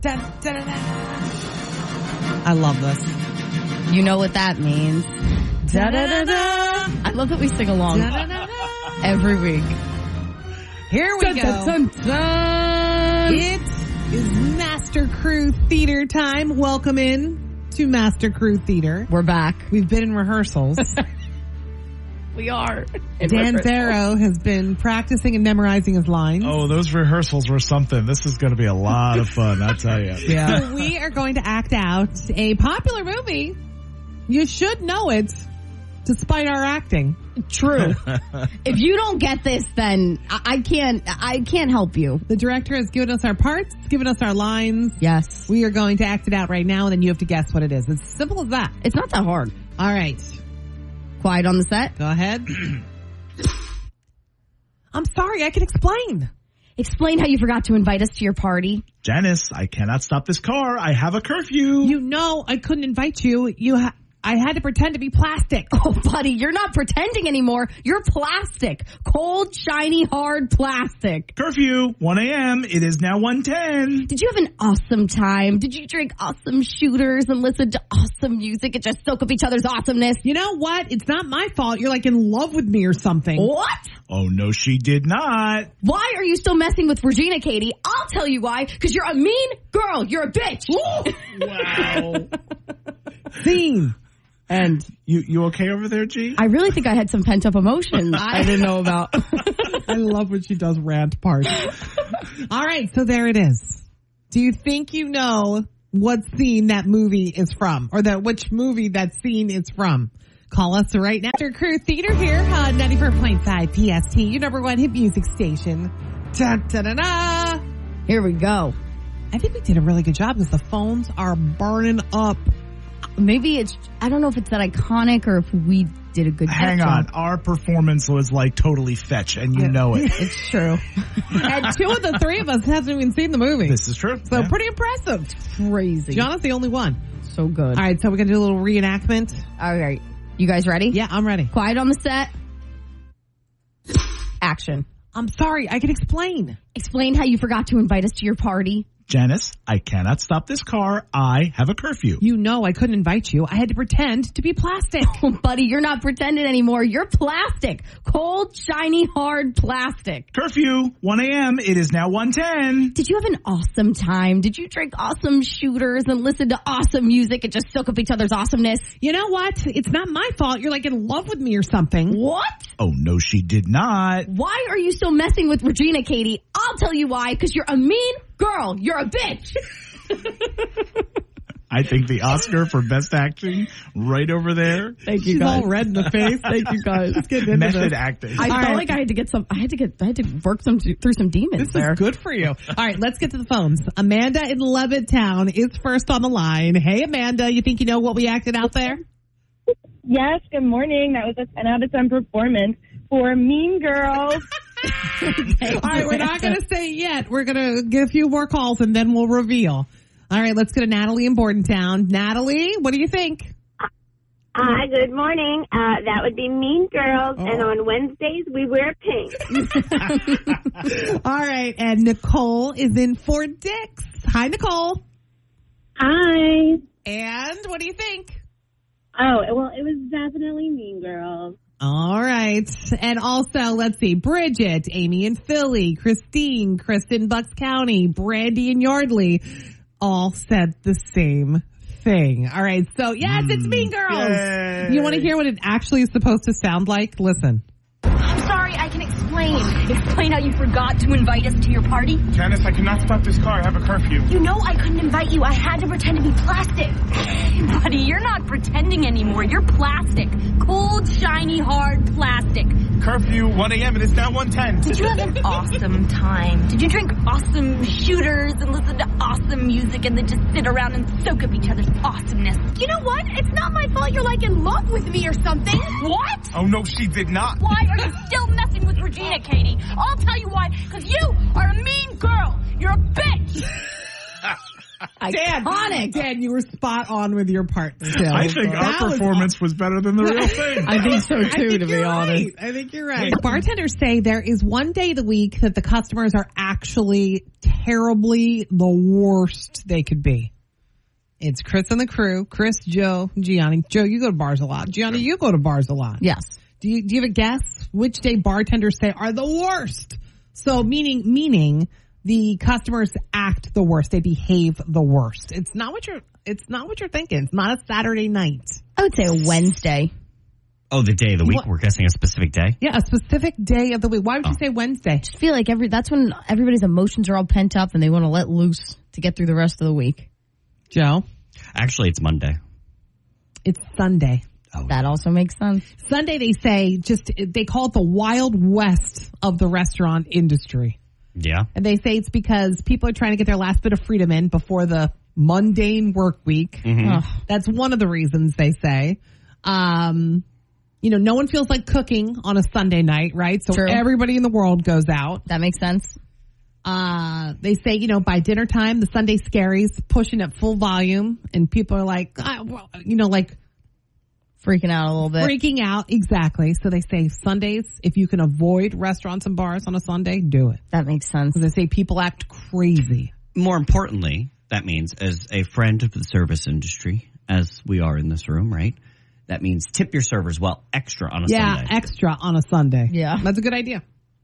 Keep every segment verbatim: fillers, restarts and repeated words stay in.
Dun, dun, dun, dun. I love this. You know what that means. Da, da, da, da. I love that we sing along Da, da, da, da. every week. Here we Dun, go. dun, dun, dun. It is Master Crew Theater time. Welcome in to Master Crew Theater. We're back. We've been in rehearsals. We are. Dan Farrow has been practicing and memorizing his lines. Oh, those rehearsals were something. This is going to be a lot of fun, I'll tell you. Yeah. So we are going to act out a popular movie. You should know it, despite our acting. True. If you don't get this, then I I can't. I can't help you. The director has given us our parts, given us our lines. Yes. We are going to act it out right now, and then you have to guess what it is. It's simple as that. It's not that hard. All right. Quiet on the set. Go ahead. I'm sorry, I can explain. Explain how you forgot to invite us to your party. Janice, I cannot stop this car. I have a curfew. You know I couldn't invite you. You ha- I had to pretend to be plastic. Oh, buddy, you're not pretending anymore. You're plastic. Cold, shiny, hard plastic. Curfew, one a.m. It is now one ten. Did you have an awesome time? Did you drink awesome shooters and listen to awesome music and just soak up each other's awesomeness? You know what? It's not my fault. You're like in love with me or something. What? Oh, no, she did not. Why are you still messing with Regina, Katie? I'll tell you why. Because you're a mean girl. You're a bitch. Wow. Scene. And You you okay over there, G? I really think I had some pent up emotion I didn't know about. I love when she does rant parts. All right, so there it is. Do you think you know what scene that movie is from? Or that which movie that scene is from? Call us right now. Master Crew Theater here on ninety-four point five P S T, your number one hit music station. Da, da, da, da. Here we go. I think we did a really good job because the phones are burning up. Maybe it's, I don't know if it's that iconic or if we did a good Hang job. on. Our performance was like totally fetch, and you Yeah. know it. It's true. And two of the three of us hasn't even seen the movie. This is true. So Yeah. pretty impressive. Crazy. Gianna's the only one. So good. All right, so we're going to do a little reenactment. All right. You guys ready? Yeah, I'm ready. Quiet on the set. Action. I'm sorry, I can explain. Explain how you forgot to invite us to your party. Janice, I cannot stop this car. I have a curfew. You know I couldn't invite you. I had to pretend to be plastic. Oh, buddy, you're not pretending anymore. You're plastic. Cold, shiny, hard plastic. Curfew, one a.m. It is now one ten. Did you have an awesome time? Did you drink awesome shooters and listen to awesome music and just soak up each other's awesomeness? You know what? It's not my fault. You're like in love with me or something. What? Oh, no, she did not. Why are you still messing with Regina, Katie? I'll tell you why. Because you're a mean girl. You're a bitch. I think the Oscar for Best Acting right over there. Thank you, She's guys. all red in the face. Thank you, guys. Let's get into Method this. acting. I All felt right. like I had to get some. I had to get. I had to work some through some demons This there. is good for you. All right, let's get to the phones. Amanda in Levittown is first on the line. Hey, Amanda, you think you know what we acted out there? Yes, good morning. That was a ten out of ten performance for Mean Girls. All right, we're not going to say it yet. We're going to get a few more calls and then we'll reveal. All right, let's go to Natalie in Bordentown. Natalie, what do you think? Hi, good morning. Uh, that would be Mean Girls, Oh. and on Wednesdays we wear pink. All right, and Nicole is in Fort Dix. Hi, Nicole. Hi. And what do you think? Oh, well, it was definitely Mean Girls. All right. And also, let's see, Bridget, Amy in Philly, Christine, Kristen, Bucks County, Brandy and Yardley all said the same thing. All right. So, yes, it's Mean Girls. Yay. You want to hear what it actually is supposed to sound like? Listen. I'm sorry, I can explain. Explain how you forgot to invite us to your party. Janice, I cannot stop this car. I have a curfew. You know I couldn't invite you. I had to pretend to be plastic. Buddy, you're not pretending anymore. You're plastic. Cold, shiny, hard plastic. Curfew, one a.m. It is now one ten. Did you have an awesome time? Did you drink awesome shooters and listen to awesome music and then just sit around and soak up each other's awesomeness? You know what? It's not my fault you're like in love with me or something. What? Oh, no, she did not. Why are you still messing with Regina, Katie? I'll tell you why. Because you are a mean girl. You're a bitch. Dan, Iconic. Dan, you were spot on with your partner. Too. I think That our was performance was better than the real thing. I think so I too, think to be you're honest. right. I think you're right. Bartenders say there is one day of the week that the customers are actually terribly the worst they could be. It's Chris and the crew. Chris, Joe, Gianni. Joe, you go to bars a lot. Gianni, you go to bars a lot. Yes. Do you, do you have a guess which day bartenders say are the worst? So meaning, meaning the customers act the worst. They behave the worst. It's not what you're, it's not what you're thinking. It's not a Saturday night. I would say a Wednesday. Oh, the day of the week? What? We're guessing a specific day? Yeah, a specific day of the week. Why would you Oh. say Wednesday? I feel like every that's when everybody's emotions are all pent up and they want to let loose to get through the rest of the week. Joe? Actually, it's Monday. It's Sunday. Oh, That also makes sense. Sunday, they say, just, they call it the Wild West of the restaurant industry. yeah. And they say it's because people are trying to get their last bit of freedom in before the mundane work week. Mm-hmm. Ugh. That's one of the reasons they say. Um, you know, no one feels like cooking on a Sunday night, right? So True. everybody in the world goes out. That makes sense. Uh, they say, you know, by dinner time, the Sunday scaries pushing at full volume and people are like, ah, well, you know, like Freaking out a little bit. freaking out. Exactly. So they say Sundays, if you can avoid restaurants and bars on a Sunday, do it. That makes sense. Because they say people act crazy. More importantly, that means as a friend of the service industry, as we are in this room, right? That means tip your servers well extra on a Yeah, Sunday. extra on a Sunday. Yeah. That's a good idea.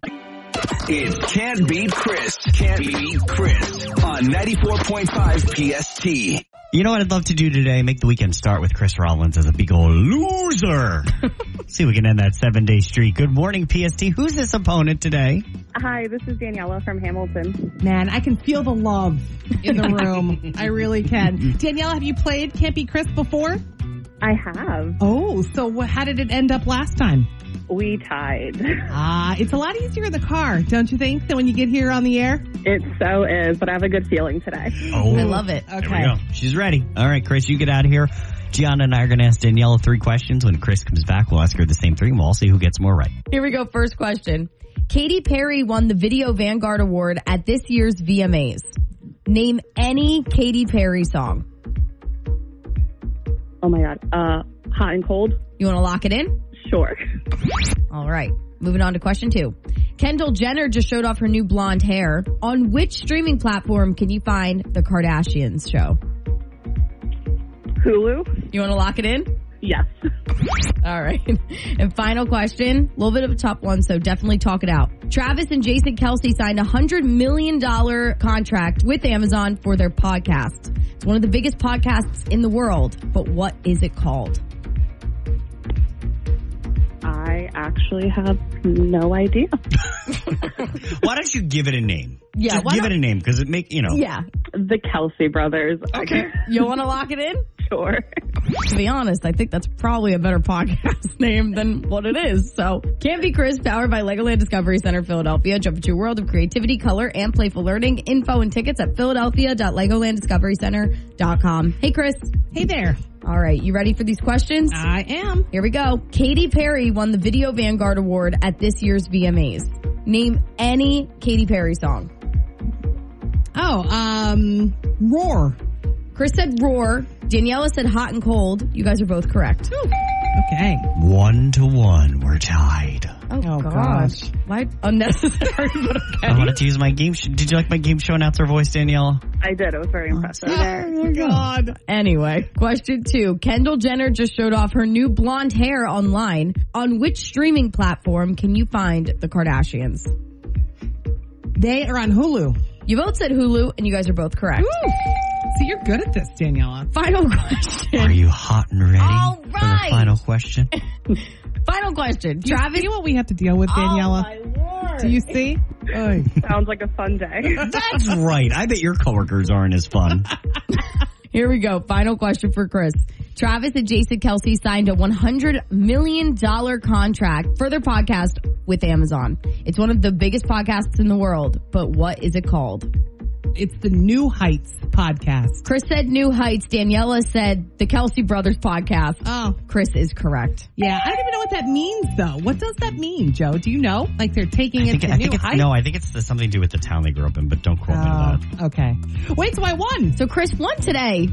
It can't beat Chris. Can't beat Chris on ninety-four point five P S T. You know what I'd love to do today? Make the weekend start with Chris Rollins as a big old loser. See if we can end that seven-day streak. Good morning, P S T. Who's this opponent today? Hi, this is Daniela from Hamilton. Man, I can feel the love in the room. I really can. Danielle, have you played Can't Be Chris before? I have. Oh, so wh- how did it end up last time? We tied. Ah, uh, it's a lot easier in the car, don't you think, than when you get here on the air? It so is, but I have a good feeling today. Oh, I love it. There we go. She's ready. All right, Chris, you get out of here. Gianna and I are going to ask Daniela three questions. When Chris comes back, we'll ask her the same three, and we'll all see who gets more right. Here we go. First question. Katy Perry won the Video Vanguard Award at this year's V M As. Name any Katy Perry song. Oh my God. Uh, hot and cold? You want to lock it in? Sure. All right. Moving on to question two. Kendall Jenner just showed off her new blonde hair. On which streaming platform can you find The Kardashians show? Hulu? You want to lock it in? Yes. All right. And final question. A little bit of a tough one, so definitely talk it out. Travis and Jason Kelce signed a one hundred million dollars contract with Amazon for their podcast. It's one of the biggest podcasts in the world, but what is it called? I actually have no idea. Why don't you give it a name? Yeah, Just why give don't- it a name, because it make, you know. Yeah. The Kelce brothers. Okay. You want to lock it in? Sure. To be honest, I think that's probably a better podcast name than what it is. So, Can't Be Chris, powered by Legoland Discovery Center, Philadelphia. Jump into a world of creativity, color, and playful learning. Info and tickets at philadelphia dot legoland discovery center dot com. Hey, Chris. Hey there. All right, you ready for these questions? I am. Here we go. Katy Perry won the Video Vanguard Award at this year's V M As. Name any Katy Perry song. Oh, um, Roar. Chris said Roar. Daniela said Hot and Cold. You guys are both correct. Okay. One to one, we're tied. Oh, Oh, gosh. gosh. Why unnecessary, but okay. I wanted to use my game. Sh- Did you like my game show announcer voice, Daniela? I did. It was very impressive. Oh, God. Anyway, question two. Kendall Jenner just showed off her new blonde hair online. On which streaming platform can you find The Kardashians? They are on Hulu. You both said Hulu, and you guys are both correct. Ooh. See, you're good at this, Daniela. Final question. Are you hot and ready All for the right. final question? Final question. Do you Travis. see what we have to deal with, Daniela? Oh, my word. Do you see? Oy. Sounds like a fun day. That's right. I bet your coworkers aren't as fun. Here we go. Final question for Chris. Travis and Jason Kelce signed a one hundred million dollars contract for their podcast with Amazon. It's one of the biggest podcasts in the world, but what is it called? It's the New Heights podcast. Chris said New Heights. Daniela said the Kelsey Brothers podcast. Oh. Chris is correct. Yeah, I don't even know what that means, though. What does that mean, Joe? Do you know? Like they're taking I it think, to I New think it's, Heights? no, I think it's the, something to do with the town they grew up in, but don't quote me on Oh, that. okay. Wait, so I won. So Chris won today.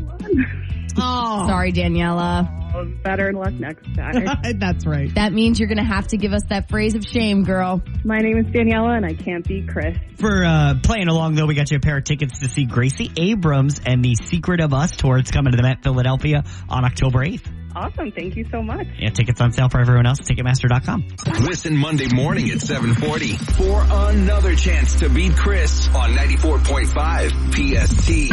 Oh. Sorry, Daniela. Oh, better luck next time. That's right. That means you're going to have to give us that phrase of shame, girl. My name is Daniela, and I can't beat Chris. For uh, playing along, though, we got you a pair of tickets to see Gracie Abrams and the Secret of Us tour. It's coming to the Met Philadelphia on October eighth. Awesome. Thank you so much. Yeah, tickets on sale for everyone else at Ticketmaster dot com. Listen Monday morning at seven forty for another chance to beat Chris on ninety-four point five P S T.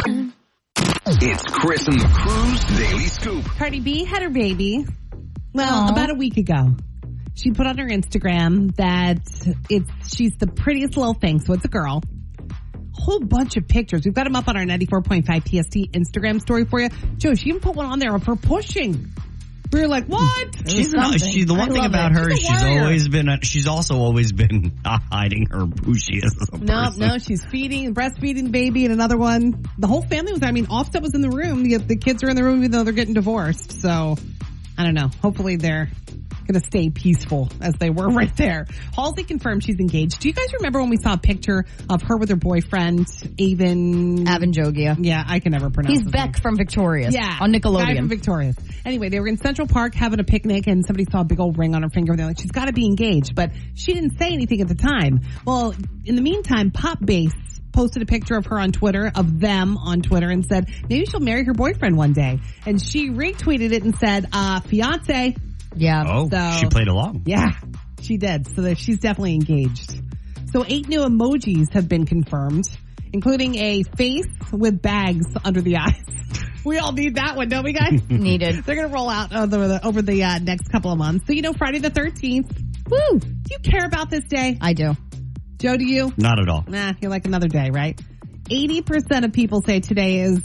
It's Chris and the Crew's Daily Scoop. Cardi B had her baby, well, Aww. about a week ago. She put on her Instagram that it's she's the prettiest little thing, so it's a girl. Whole bunch of pictures. We've got them up on our ninety-four point five P S T Instagram story for you. Joe, she even put one on there of her pushing. We were like, what? She's not, she, the one I thing love about it. her is She's a she's warrior. always been, a, she's also always been not hiding her who she is as a No, person. no, she's feeding, breastfeeding the baby and another one. The whole family was, I mean, Offset was in the room. The, the kids are in the room even though they're getting divorced. So, I don't know. Hopefully they're going to stay peaceful as they were right there. Halsey confirmed she's engaged. Do you guys remember when we saw a picture of her with her boyfriend, Avon? Avon Jogia. Yeah, I can never pronounce He's his Beck name. from Victorious. Yeah. On Guy from Nickelodeon. Victorious. Anyway, they were in Central Park having a picnic and somebody saw a big old ring on her finger. They're like, she's got to be engaged. But she didn't say anything at the time. Well, in the meantime, Pop Bass posted a picture of her on Twitter, of them on Twitter, and said, maybe she'll marry her boyfriend one day. And she retweeted it and said, uh, fiance. Yeah. Oh, So- she played along. Yeah, she did. So that she's definitely engaged. So eight new emojis have been confirmed, including a face with bags under the eyes. We all need that one, don't we, guys? Needed. They're going to roll out over the, over the uh, next couple of months. So, you know, Friday the thirteenth. Woo! Do you care about this day? I do. Joe, do you? Not at all. Nah, you're like another day, right? eighty percent of people say today is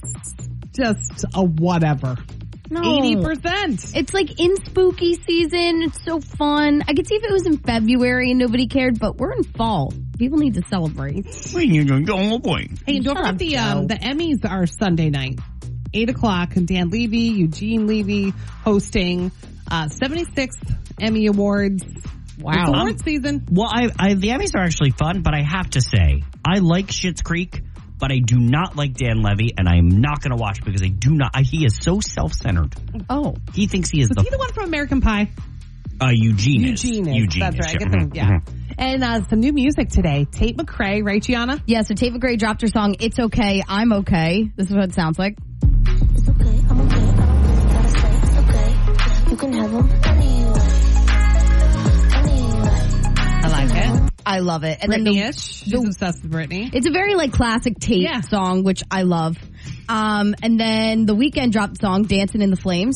just a whatever. No. eighty percent. It's like in spooky season. It's so fun. I could see if it was in February and nobody cared, but we're in fall. People need to celebrate. Hey, and don't Shut forget up, the Joe. um, the Emmys are Sunday night, eight o'clock. And Dan Levy, Eugene Levy hosting uh, seventy-sixth Emmy Awards. Wow. It's Um, award season. Well, I, I, the Emmys are actually fun, but I have to say, I like Schitt's Creek, but I do not like Dan Levy, and I'm not going to watch because I do not. I, he is so self-centered. Oh. He thinks he is Was the he the one from American Pie? uh, Eugene is. Eugene is. Eugene That's is, right. I yeah. get the- yeah. Mhm. And uh, some new music today. Tate McRae, right, Gianna? Yeah, so Tate McRae dropped her song, It's Okay, I'm Okay. This is what it sounds like. It's okay, I'm okay, I don't really gotta say it's okay. You can have them anyway. Anyway. I like it. I love it. And then the- Britney-ish. She's the- obsessed with Britney. It's a very like classic Tate Yeah. song, which I love. Um, and then The Weeknd dropped the song Dancing in the Flames.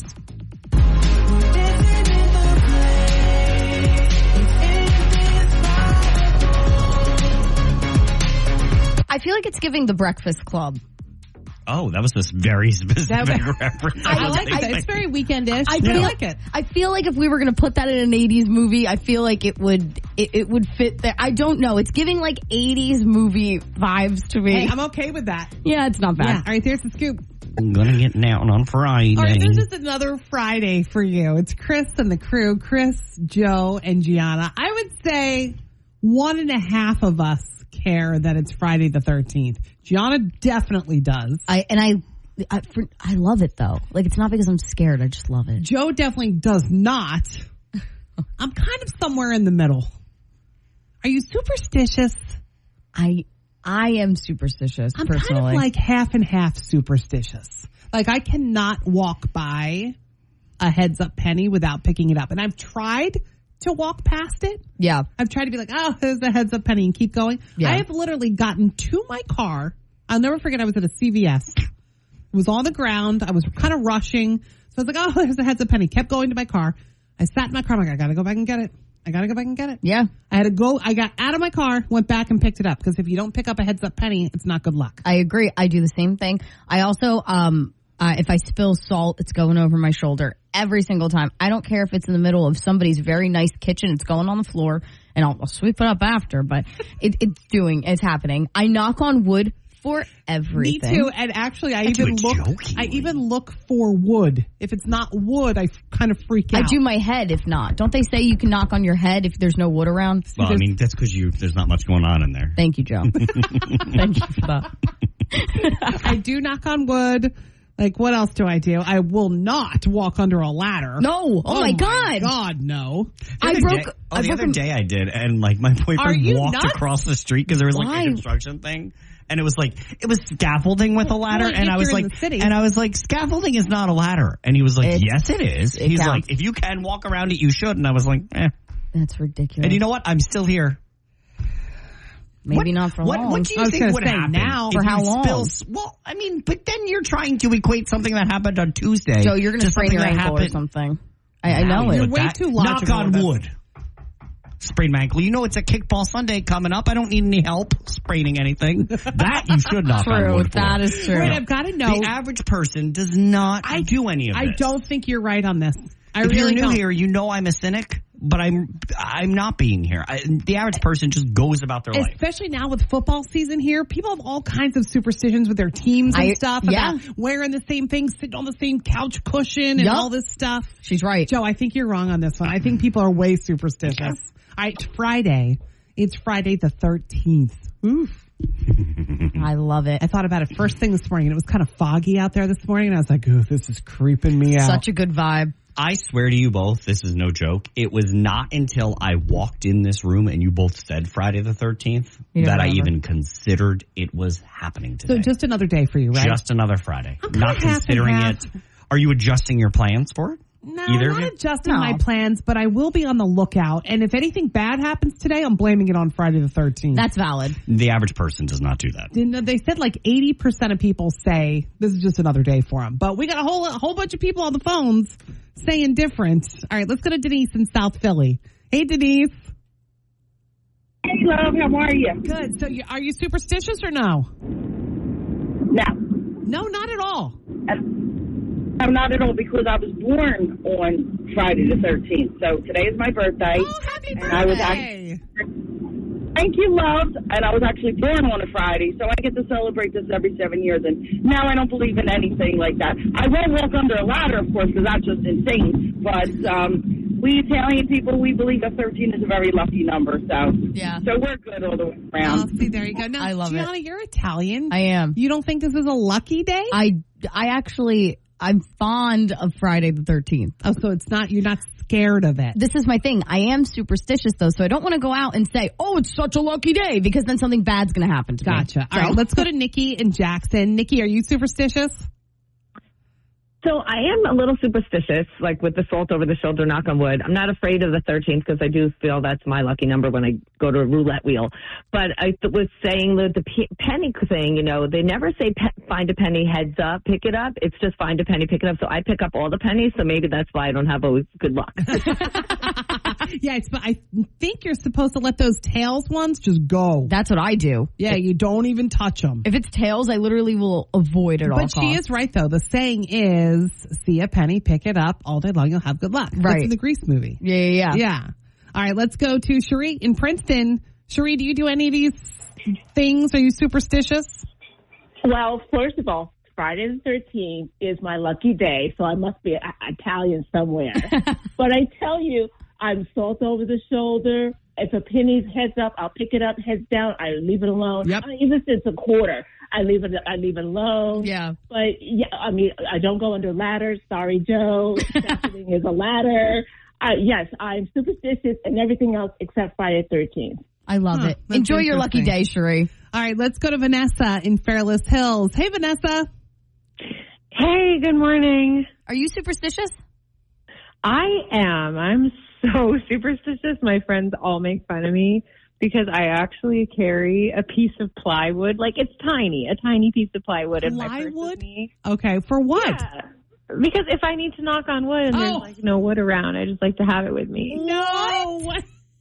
I feel like it's giving The Breakfast Club. Oh, that was this very specific That- reference. I, I like like it. It's very weekendish. I I, feel like it. I feel like if we were going to put that in an eighties movie, I feel like it would it, it would fit there. I don't know. It's giving like eighties movie vibes to me. Hey, I'm okay with that. yeah, it's not bad. Yeah. All right, there's the scoop. I'm gonna get down on Friday. All right, there's just another Friday for you. It's Chris and the crew. Chris, Joe, and Gianna. I would say one and a half of us care that it's Friday the thirteenth. Gianna definitely does. I and I I, for, I love it though. Like it's not because I'm scared. I just love it. Joe definitely does not. I'm kind of somewhere in the middle. Are you superstitious? I I am superstitious I'm personally. kind of like half and half superstitious. Like I cannot walk by a heads up penny without picking it up. And I've tried to walk past it. yeah. I've tried to be like, oh, there's a heads up penny and keep going. Yeah. I have literally gotten to my car. I'll never forget I was at a C V S. It was on the ground. I was kind of rushing. So I was like, oh, there's a heads up penny. Kept going to my car. I sat in my car. I'm like, I got to go back and get it. I got to go back and get it. Yeah. I had to go. I got out of my car, went back and picked it up. Because if you don't pick up a heads up penny, it's not good luck. I agree. I do the same thing. I also, um, uh, if I spill salt, it's going over my shoulder every single time. I don't care if it's in the middle of somebody's very nice kitchen. It's going on the floor, and I'll, I'll sweep it up after. But it, it's doing, it's happening. I knock on wood for Me everything. too. And actually, I, I do even it look. jokingly. I even look for wood. If it's not wood, I f- kind of freak I out. do my head if not. Don't they say you can knock on your head if there's no wood around? Well, I mean, that's because you there's not much going on in there. Thank you, Joe. Thank you for that. I do knock on wood. Like, what else do I do? I will not walk under a ladder. No. Oh, my God. God, no. The I other broke. Day, oh, I the broke other a- day I did, and like my Are boyfriend you walked nuts? across the street because there was like Why? a construction thing, and it was like it was scaffolding with a ladder, Well, and if I was you're in like, the city. and I was like, scaffolding is not a ladder, and he was like, It's- yes, it is. it He's counts. like, if you can walk around it, you should, and I was like, eh. That's ridiculous. And you know what? I'm still here. Maybe what, not for what, long. What do I you was think gonna would say happen now. if For how you long? spill s- well, I mean, but then you're trying to equate something that happened on Tuesday. Joe, you're going to sprain something your that ankle or happened- something. I, I know You're it. way too logical Knock on with this. wood. Sprain my ankle. You know it's a kickball Sunday coming up. I don't need any help spraining anything. That you should knock on True. wood for. That is true. Wait, I've got to know. The average person does not I- do any of I this. don't think you're right on this. I if really you're new don't. here, you know I'm a cynic, but I'm I'm not being here. I, the average person just goes about their life. Especially now with football season here, people have all kinds of superstitions with their teams and I- stuff yeah. about wearing the same thing, sitting on the same couch cushion and Yup. all this stuff. She's right. Joe, I think you're wrong on this one. I think people are way superstitious. All right, Friday. It's Friday the thirteenth. Oof. I love it. I thought about it first thing this morning, and it was kind of foggy out there this morning, and I was like, ooh, this is creeping me out. Such a good vibe. I swear to you both, this is no joke. It was not until I walked in this room and you both said Friday the thirteenth You don't that I remember. even considered it was happening today. So just another day for you, right? Just another Friday. I'm kinda Not half and considering half. it. Are you adjusting your plans for it? No, Either of not you? adjusting No. my plans, but I will be on the lookout. And if anything bad happens today, I'm blaming it on Friday the thirteenth. That's valid. The average person does not do that. You know, they said like eighty percent of people say this is just another day for them. But we got a whole a whole bunch of people on the phones saying different. All right, let's go to Denise in South Philly. Hey, Denise. Hey, love, how are you? Good. So you, are you superstitious or no? No, No, not at all. I'm not at all because I was born on Friday the thirteenth. So today is my birthday. Oh, happy And I was birthday. Thank you, love. And I was actually born on a Friday, so I get to celebrate this every seven years. And now I don't believe in anything like that. I won't walk under a ladder, of course, because that's just insane. But um, we Italian people, we believe that thirteen is a very lucky number. So Yeah. so we're good all the way Oh, around. see, there you go. Now, I love it. Gianna, you're Italian. I am. You don't think this is a lucky day? I, I actually, I'm fond of Friday the thirteenth. Oh, so it's not, you're not scared of it. This is my thing. I am superstitious though, so I don't want to go out and say, oh, it's such a lucky day, because then something bad's going to happen to me. Gotcha. All So- right, let's go to Nikki and Jackson. Nikki, are you superstitious? So I am a little superstitious, like with the salt over the shoulder, knock on wood. I'm not afraid of the thirteenth because I do feel that's my lucky number when I go to a roulette wheel. But I th- was saying that the p- penny thing, you know, they never say pe- find a penny, heads up, pick it up. It's just find a penny, pick it up. So I pick up all the pennies, so maybe that's why I don't have always good luck. Yeah, it's, but I think you're supposed to let those tails ones just go. That's what I do. Yeah, you don't even touch them. If it's tails, I literally will avoid at all But costs. she is right, though. The saying is, see a penny, pick it up. All day long, you'll have good luck. That's Right. in the Grease movie. Yeah, yeah, yeah. Yeah. All right, let's go to Cherie in Princeton. Cherie, do you do any of these things? Are you superstitious? Well, first of all, Friday the thirteenth is my lucky day, so I must be a- Italian somewhere. But I tell you, I'm salt over the shoulder. If a penny's heads up, I'll pick it up. Heads down, I leave it alone. Yep. I mean, even if it's a quarter, I leave it. I leave it alone. Yeah. But yeah, I mean, I don't go under ladders. Sorry, Joe. Everything is a ladder. Uh, yes, I'm superstitious and everything else except Friday the thirteenth. I love Huh, it. that's Enjoy your lucky interesting. day, Cherie. All right, let's go to Vanessa in Fairless Hills. Hey, Vanessa. Hey, good morning. Are you superstitious? I am. I'm so superstitious. My friends all make fun of me because I actually carry a piece of plywood. Like, it's tiny, a tiny piece of plywood in my purse with Plywood? me. Okay, for what? Yeah. Because if I need to knock on wood and Oh. there's like no wood around, I just like to have it with me. No. What?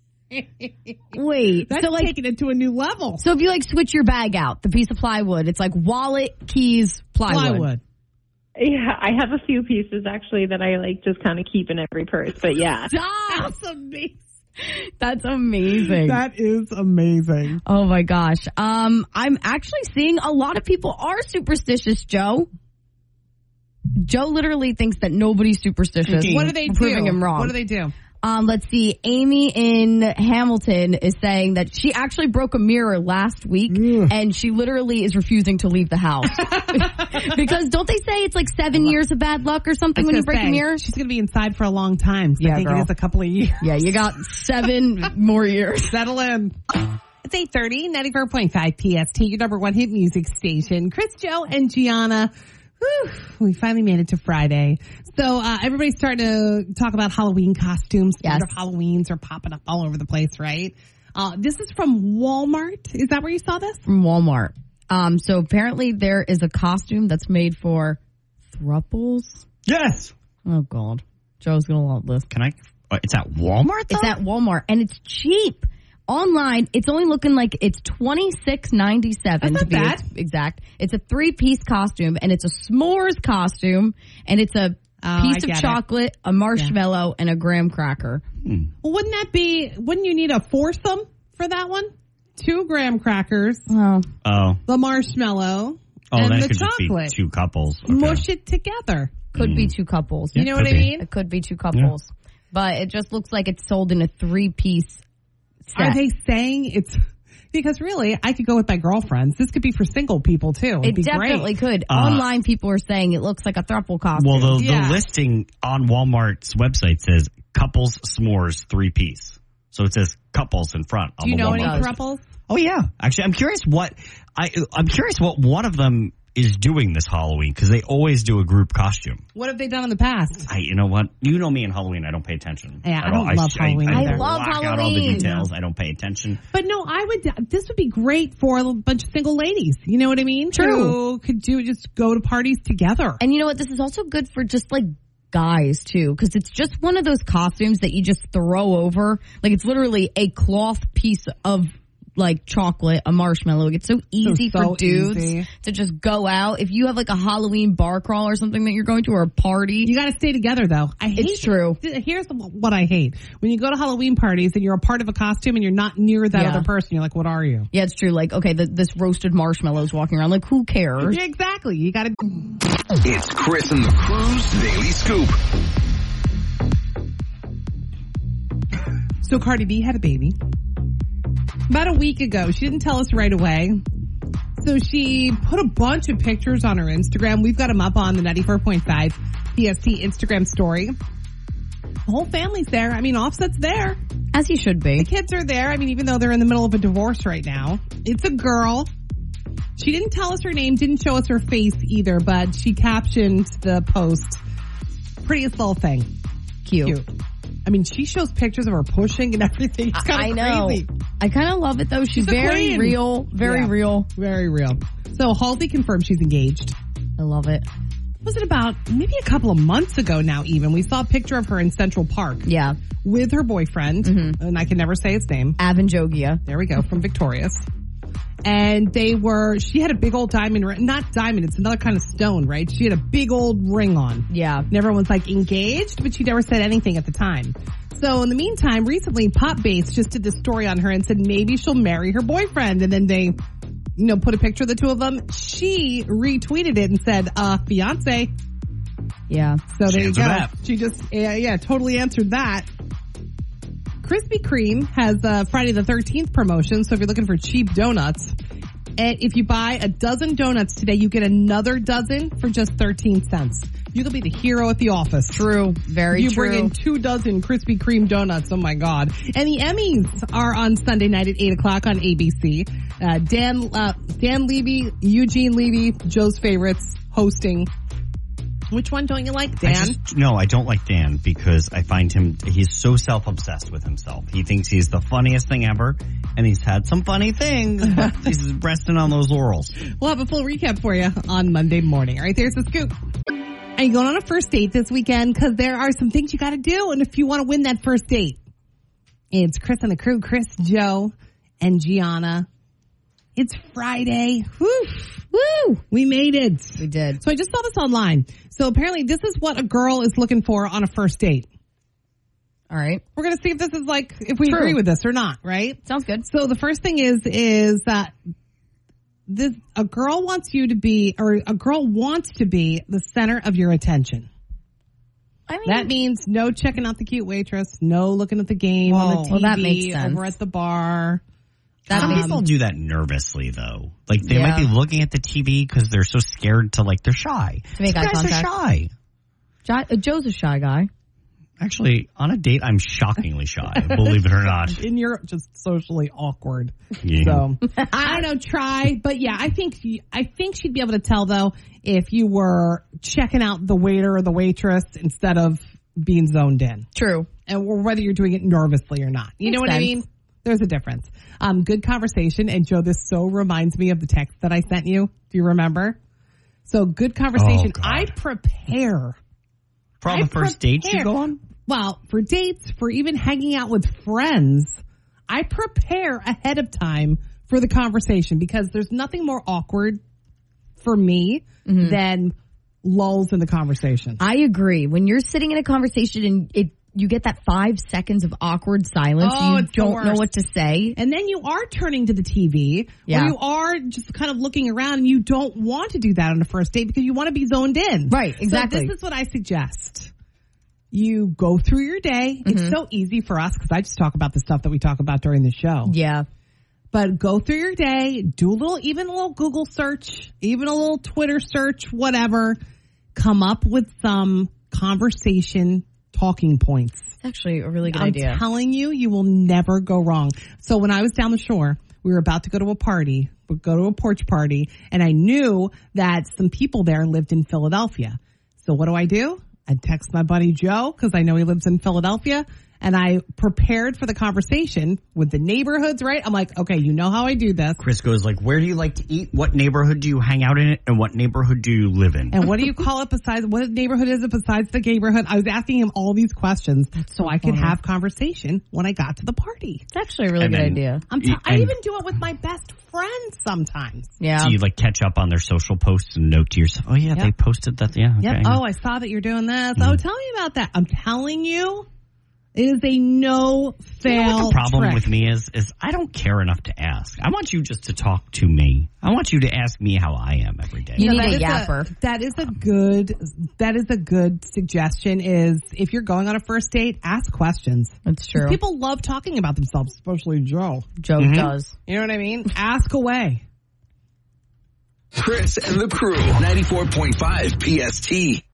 Wait, That's so like, taking it to a new level. so if you like switch your bag out, the piece of plywood, it's like wallet, keys, plywood. Plywood. Yeah, I have a few pieces actually that I like just kind of keep in every purse. But yeah. Stop! That's amazing. That's amazing. That is amazing. Oh my gosh. Um, I'm actually seeing a lot of people are superstitious, Joe. Joe literally thinks that nobody's superstitious. What do they do? Proving him wrong. What do they do? Um, let's see. Amy in Hamilton is saying that she actually broke a mirror last week and she literally is refusing to leave the house. Because don't they say it's like seven years of bad luck or something when you break say, a mirror? She's going to be inside for a long time. So Yeah, I think girl. it is a couple of years. Yeah, you got seven more years. Settle in. It's eight thirty, ninety-four point five P S T, your number one hit music station. Chris, Joe, and Gianna. Whew, we finally made it to Friday. So uh, everybody's starting to talk about Halloween costumes. Yes. Spirit of Halloweens are popping up all over the place, right? Uh, this is from Walmart. Is that where you saw this? From Walmart. Um, so apparently there is a costume that's made for thruples. Yes. Oh, God. Joe's going to love this. Can I? Uh, it's at Walmart, though? It's at Walmart, and it's cheap. Online, it's only looking like it's twenty-six ninety-seven That's to be not ex- exact. It's a three-piece costume, and it's a s'mores costume, and it's a Oh, piece I of get chocolate, a marshmallow, and a graham cracker. Hmm. Well, wouldn't that be, wouldn't you need a foursome for that one? Two graham crackers, Oh, Oh. the marshmallow, Oh, and that the could chocolate. just be two couples. Okay. Mush it together. could Mm. be two couples. You know could what I be. mean? It could be two couples, but it just looks like it's sold in a three-piece set. Are they saying it's because really I could go with my girlfriends. This could be for single people too. It'd It be definitely great. could. Uh, Online, people are saying it looks like a throuple costume. Well, the, Yeah. the listing on Walmart's website says couples s'mores three piece. So it says couples in front. Do you on the know any Walmart. couples? Oh yeah, actually, I'm curious what I I'm curious what one of them is doing this Halloween because they always do a group costume. What have they done in the past? I, you know what? You know me and Halloween. I don't pay attention. Yeah, I at don't all. love Halloween I, either. I love block out all the Halloween. details. I don't pay attention. But no, I would. This would be great for a bunch of single ladies. You know what I mean? True. Who could do just go to parties together. And you know what? This is also good for just like guys too, because it's just one of those costumes that you just throw over. Like it's literally a cloth piece of like chocolate, a marshmallow. It's so easy so for dudes easy. to just go out. If you have like a Halloween bar crawl or something that you're going to, or a party, You got to stay together though. I hate it's true. Here's what I hate: when you go to Halloween parties and you're a part of a costume and you're not near that Yeah. other person. You're like, what are you? Yeah, it's true. Like, okay, the, this roasted marshmallow's walking around. Like, who cares? Yeah, exactly. You got to. It's Chris and the Crew's Daily Scoop. So Cardi B had a baby about a week ago. She didn't tell us right away. So she put a bunch of pictures on her Instagram. We've got them up on the ninety-four point five P S T Instagram story. The whole family's there. I mean, Offset's there. As he should be. The kids are there. I mean, even though they're in the middle of a divorce right now. It's a girl. She didn't tell us her name, didn't show us her face either, but she captioned the post. Prettiest little thing. Cute. Cute. I mean, she shows pictures of her pushing and everything. It's kind I of know. crazy. I kind of love it though. She's, She's a very queen. real, very Yeah. real. Very real. So Halsey confirmed she's engaged. I love it. Was it about maybe a couple of months ago now even? We saw a picture of her in Central Park. Yeah. With her boyfriend. Mm-hmm. And I can never say his name. Avanjogia. There we go. From Victorious. And they were, she had a big old diamond ring. Not diamond, it's another kind of stone, right? She had a big old ring on. Yeah. And everyone's like engaged, but she never said anything at the time. So in the meantime, recently Pop Base just did this story on her and said maybe she'll marry her boyfriend. And then they, you know, put a picture of the two of them. She retweeted it and said, uh, fiance. Yeah. So She there you answered go. that. She just, yeah, yeah, totally answered that. Krispy Kreme has a Friday the thirteenth promotion. So if you're looking for cheap donuts, and if you buy a dozen donuts today, you get another dozen for just thirteen cents. You can be the hero at the office. True. Very you true. bring in two dozen Krispy Kreme donuts. Oh my God. And the Emmys are on Sunday night at eight o'clock on A B C. Uh, Dan, uh, Dan Levy, Eugene Levy, Joe's favorites hosting. Which one don't you like, Dan? I just, no, I don't like Dan because I find him, he's so self-obsessed with himself. He thinks he's the funniest thing ever, and he's had some funny things, but he's resting on those laurels. We'll have a full recap for you on Monday morning. All right, there's the scoop. Are you going on a first date this weekend? Because there are some things you got to do, and if you want to win that first date, it's Chris and the crew, Chris, Joe, and Gianna. It's Friday. Woo! Woo! We made it. We did. So I just saw this online. So apparently this is what a girl is looking for on a first date. All All right. We're going to see if this is like, if we True. agree with this or not, right? Sounds good. So the first thing is, is that this, a girl wants you to be, or a girl wants to be the center of your attention. I mean, That means no checking out the cute waitress, no looking at the game on the T V, well, that makes sense. over at the bar. Some Um, people do that nervously, though. Like, they Yeah. might be looking at the T V because they're so scared to, like, they're shy. To make Some eye guys contact. are shy. Jo- uh, Joe's a shy guy. Actually, on a date, I'm shockingly shy, believe it or not. And you're just socially awkward. Yeah. So I don't know, try, but yeah, I think I think she'd be able to tell though if you were checking out the waiter or the waitress instead of being zoned in, True. and whether you're doing it nervously or not. You Makes know what I sense. mean? There's a difference. Um, good conversation, and Joe, this so reminds me of the text that I sent you. Do you remember? So good conversation. Oh, God. I prepare. For all I the first dates you prepare. go on? Well, for dates, for even hanging out with friends, I prepare ahead of time for the conversation because there's nothing more awkward for me Mm-hmm. than lulls in the conversation. I agree. When you're sitting in a conversation and it you get that five seconds of awkward silence, Oh, you it's the don't know worst. what to say. And then you are turning to the T V, Yeah. or you are just kind of looking around, and you don't want to do that on a first date because you want to be zoned in. Right, exactly. So this is what I suggest. You go through your day. Mm-hmm. It's so easy for us because I just talk about the stuff that we talk about during the show. Yeah. But go through your day, do a little, even a little Google search, even a little Twitter search, whatever. Come up with some conversation talking points. It's actually a really good I'm idea. telling you, you will never go wrong. So when I was down the shore, we were about to go to a party, we'd go to a porch party, and I knew that some people there lived in Philadelphia. So what do I do? I text my buddy Joe because I know he lives in Philadelphia, and I prepared for the conversation with the neighborhoods, right? I'm like, okay, you know how I do this. Chris goes like, where do you like to eat? What neighborhood do you hang out in? And what neighborhood do you live in? And what do you call it besides, what neighborhood is it besides the neighborhood? I was asking him all these questions so I could funny. have conversation when I got to the party. It's actually a really And good then- idea. I'm t- I And- even do it with my best friends sometimes. Yeah. Do you like catch up on their social posts and note to yourself, oh yeah, Yep. they posted that? Yeah. Okay. Yep. Oh, I saw that you're doing this. Oh, tell me about that. I'm telling you, it is a no fail. You know what the problem trick. with me is, is I don't care enough to ask. I want you just to talk to me. I want you to ask me how I am every day. You No, need that a is yapper. that is a good. That is a good suggestion. Is if you're going on a first date, ask questions. That's true. People love talking about themselves, especially Joe. Joe Mhm. does. You know what I mean? Ask away. Chris and the crew, ninety-four point five P S T.